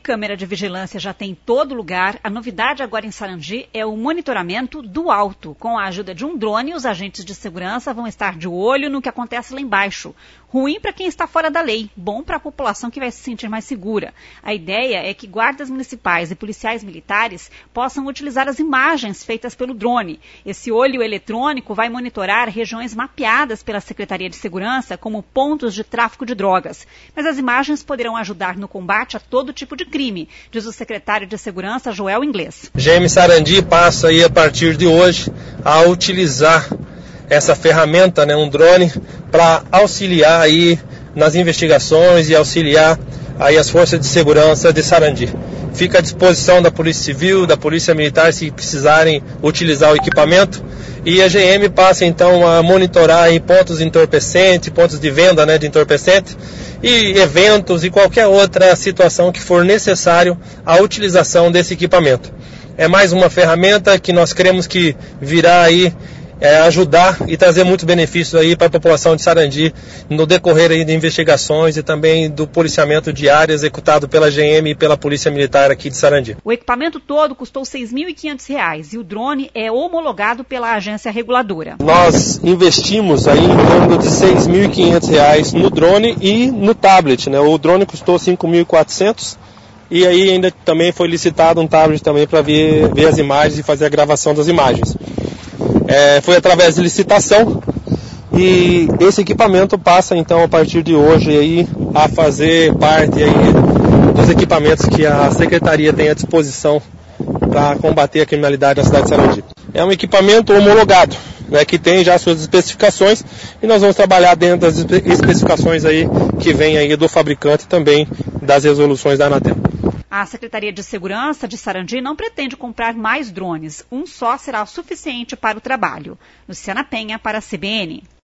câmera de vigilância já tem em todo lugar, a novidade agora em Sarandi é o monitoramento do alto. Com a ajuda de um drone, os agentes de segurança vão estar de olho no que acontece lá embaixo. Ruim para quem está fora da lei, bom para a população que vai se sentir mais segura. A ideia é que guardas municipais e policiais militares possam utilizar as imagens feitas pelo drone. Esse olho eletrônico vai monitorar regiões mapeadas pela Secretaria de Segurança como pontos de tráfico de drogas. Mas as imagens poderão ajudar no combate a todo tipo de crime, diz o secretário de Segurança, Joel Inglês. GM Sarandi passa aí a partir de hoje a utilizar essa ferramenta, um drone, para auxiliar aí nas investigações e auxiliar aí as forças de segurança de Sarandi. Fica à disposição da Polícia Civil, da Polícia Militar, se precisarem utilizar o equipamento. E a GM passa então a monitorar aí pontos entorpecentes, pontos de venda de entorpecente e eventos e qualquer outra situação que for necessário a utilização desse equipamento. É mais uma ferramenta que nós queremos que virá aí ajudar e trazer muitos benefícios aí para a população de Sarandi no decorrer aí de investigações e também do policiamento diário executado pela GM e pela Polícia Militar aqui de Sarandi. O equipamento todo custou R$ 6.500 e o drone é homologado pela agência reguladora. Nós investimos aí em torno de R$ 6.500 no drone e no tablet, O drone custou R$ 5.400 e aí ainda também foi licitado um tablet também para ver as imagens e fazer a gravação das imagens. Foi através de licitação e esse equipamento passa então a partir de hoje aí a fazer parte aí dos equipamentos que a Secretaria tem à disposição para combater a criminalidade na cidade de Sarandi. É um equipamento homologado, que tem já suas especificações e nós vamos trabalhar dentro das especificações aí que vem aí do fabricante e também das resoluções da Anatel. A Secretaria de Segurança de Sarandi não pretende comprar mais drones. Um só será o suficiente para o trabalho. Luciana Penha, para a CBN.